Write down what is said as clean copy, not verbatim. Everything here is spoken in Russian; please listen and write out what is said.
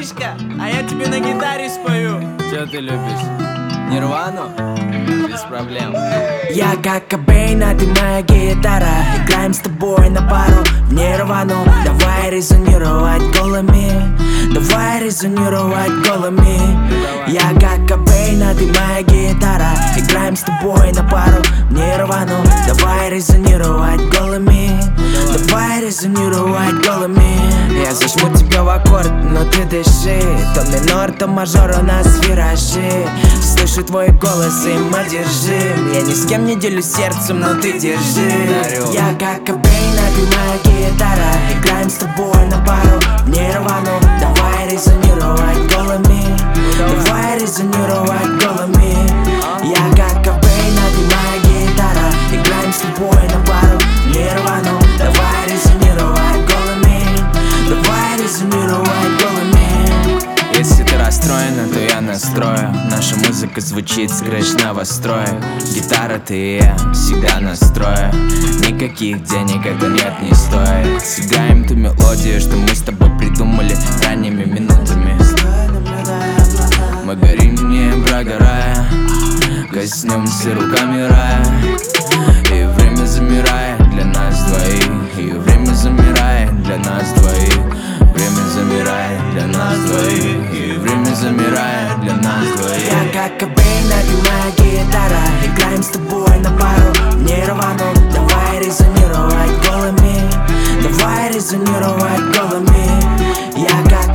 Малышка, а я тебе на гитаре спою. Чё ты любишь? Нирвану? Без проблем. Я как Кобейн, а ты моя гитара. Играем с тобой на пару в Нирвану. Давай резонировать голыми. Давай резонировать голыми. Я как Кобейн, а ты моя гитара. Играем с тобой на пару в Нирвану. Давай резонировать голыми. Давай резонировать голыми. Я зажму тебя в аккорд, но ты дыши. То минор, то мажор, у нас виражи. Слышу твой голос и мы держим. Я ни с кем не делюсь сердцем, но ты держи. Я как Кобейн, а ты моя гитара. Играем с тобой на пару в Нирвану. Давай резонировать голыми. Давай резонировать голыми. Я как Кобейн, а ты моя гитара. Играем с тобой на пару в Нирвану. Давай резонировать голыми. Давай резонировать голыми. Если ты расстроена, то я настрою. Наша музыка звучит с крыш новостроек. Гитара, ты и я, всегда настрою. Никаких денег это нет, не стоит. Сыграем ту мелодию, что мы с тобой придумали ранними минутами. Мы горим, не прогорая. Коснемся руками рая. И время замирает для нас двоих. И время замирает для нас двоих. Время замирает для нас двоих. И время замирает для нас двоих. Я как Кобейн, а ты моя гитара. Играем с тобой на пару в Нирвану. Давай резонировать голыми. Давай резонировать голыми. Я как